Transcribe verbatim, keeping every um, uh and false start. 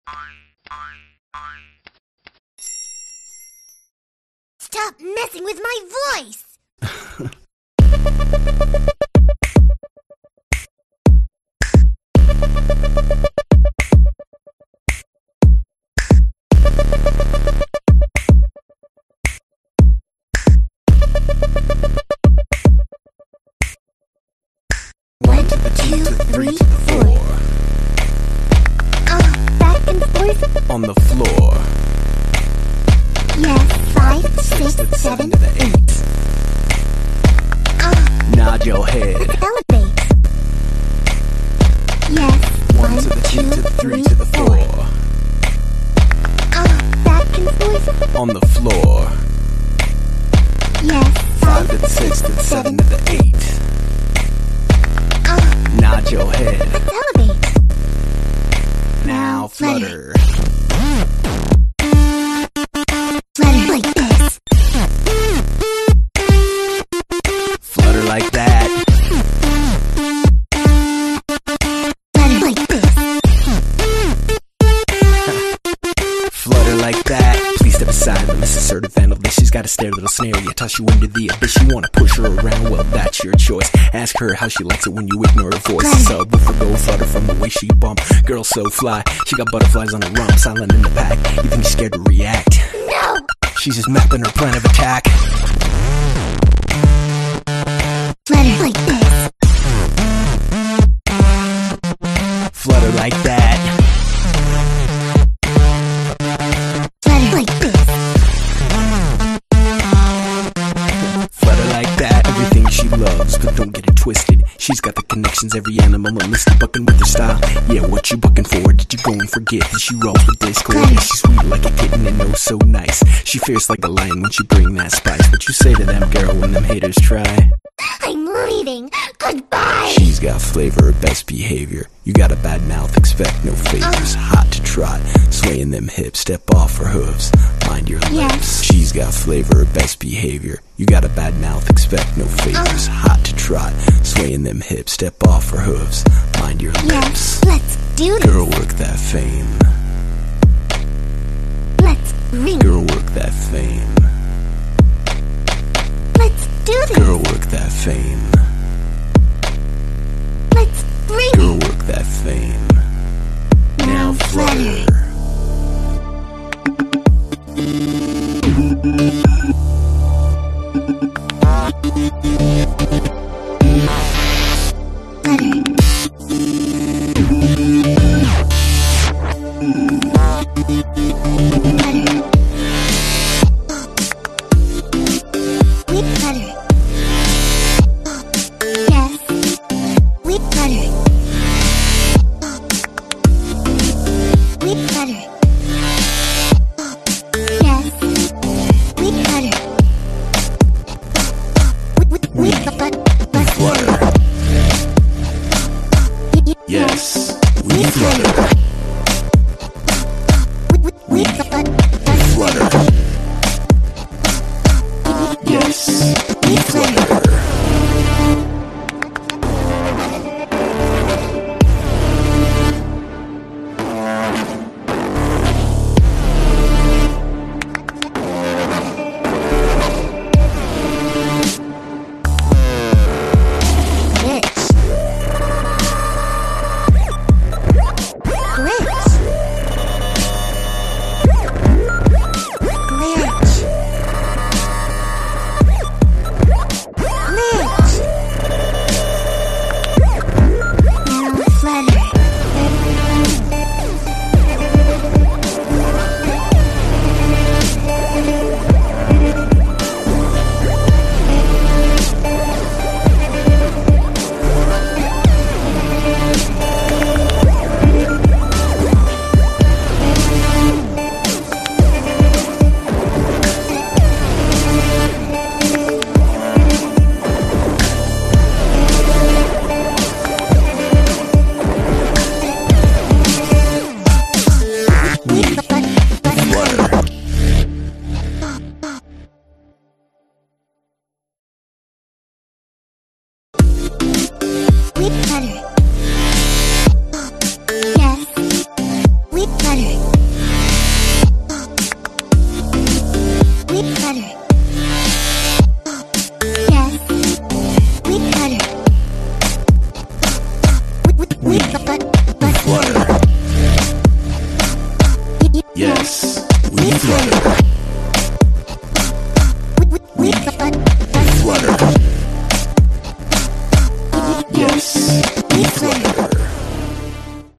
Stop messing with my voice! One, two, three, four. Uh, back and forth. On the floor. Yes, five, six, seven, eight. Uh, Nod your head. elevate. Yes, One to the two to the three to the four. Uh, back and forth. On the floor. Yes, Five to the six to the seven to the eight. Uh, Nod your head. elevate. Now flutter. Flutter like this. Flutter like that. Flutter like this. Flutter like that. Please step aside, let Missus Assertive handle this. She's got a stare that'll snare you, toss you into the abyss. You wanna push her around, well that's your choice. Ask her how she likes it when you ignore her voice. Subwoofer go flutter from the way she bump. Girl so fly, she got butterflies on her rump. Silent in the pack, you think she's scared to react? No! She's just mapping her plan of attack. Flutter like this. Flutter like that. Flutter like this. Flutter like that. Everything she loves, but don't get it twisted. She's got the connections, every animal enlisted, bucking with her style. Yeah, what you bucking for? Did you go and forget that she rolls with discord? Yeah, she's sweet like a kitten and oh so nice. She fierce like a lion when she bring that spice. What you say to them, girl, when them haters try? I'm leaving. Goodbye. She's got flavor, best behavior. You got a bad mouth, expect no favors. Hot to trot, swaying them hips, step off her hooves, mind your lips. Yes. She's got flavor, best behavior. You got a bad mouth, expect no favors. Hot to trot, swaying them hips, step off her hooves, mind your lips. Yes, let's do this. Girl, work that fame. Let's ring. Girl, work that fame. Let's do this. Girl, work that fame. Let's ring. Girl, work that fame. Now flutter. We flutter. Yes, we flutter. We flutter. Yes, we flutter. We, we, we but, but Flutter. Yes, we flutter. We, we, we but, but Flutter. Yes, we flutter. bitch. but, but,